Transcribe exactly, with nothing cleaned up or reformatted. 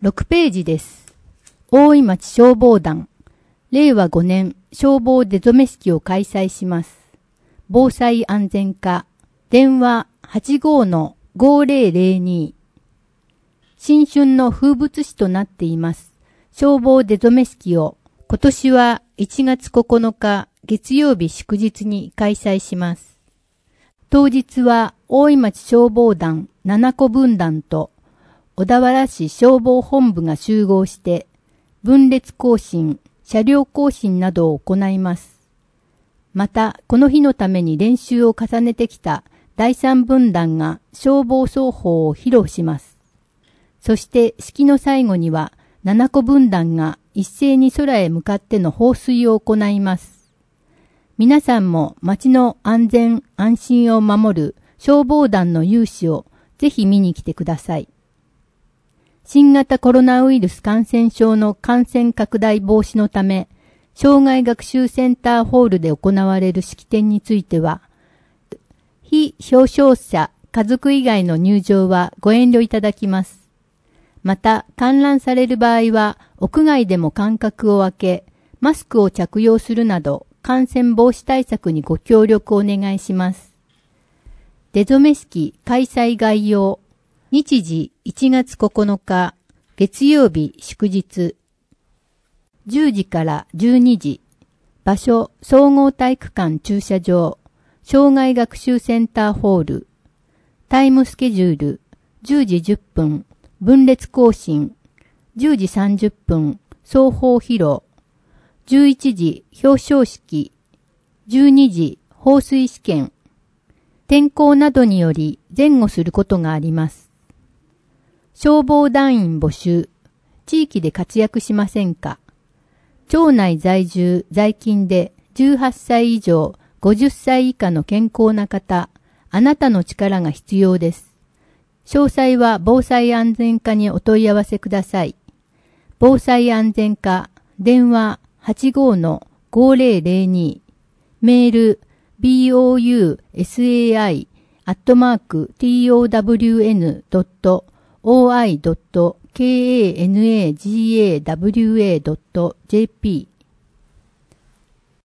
ろくページです。大井町消防団、れいわごねん消防出初め式を開催します。防災安全課、電話 はちごーのごぜろぜろに。新春の風物詩となっています。消防出初め式を今年はいちがつここのか月曜日祝日に開催します。当日は大井町消防団ななこ分団と小田原市消防本部が集合して分列行進、車両行進などを行います。また、この日のために練習を重ねてきただいさん分団が消防奏法を披露します。そして式の最後にはななこ分団が一斉に空へ向かっての放水を行います。皆さんも町の安全安心を守る消防団の勇姿をぜひ見に来てください。新型コロナウイルス感染症の感染拡大防止のため、障害学習センターホールで行われる式典については、非表彰者家族以外の入場はご遠慮いただきます。また、観覧される場合は、屋外でも間隔を空け、マスクを着用するなど、感染防止対策にご協力をお願いします。出初め式開催概要。日時いちがつここのか、月曜日祝日。じゅうじからじゅうにじ。場所、総合体育館駐車場。障害学習センターホール。タイムスケジュール。じゅうじじゅっぷん。分列行進。じゅうじさんじゅっぷん。奏法披露。じゅういちじ表彰式。じゅうにじ放水試験。天候などにより前後することがあります。消防団員募集。地域で活躍しませんか？町内在住在勤でじゅうはっさい以上ごじゅっさい以下の健康な方、あなたの力が必要です。詳細は防災安全課にお問い合わせください。防災安全課、電話 はちごーのごぜろぜろに、メール ボウサイ アットマーク トウダブリューエヌ ドット オーアイ ドット カナガワ ドット ジェーピー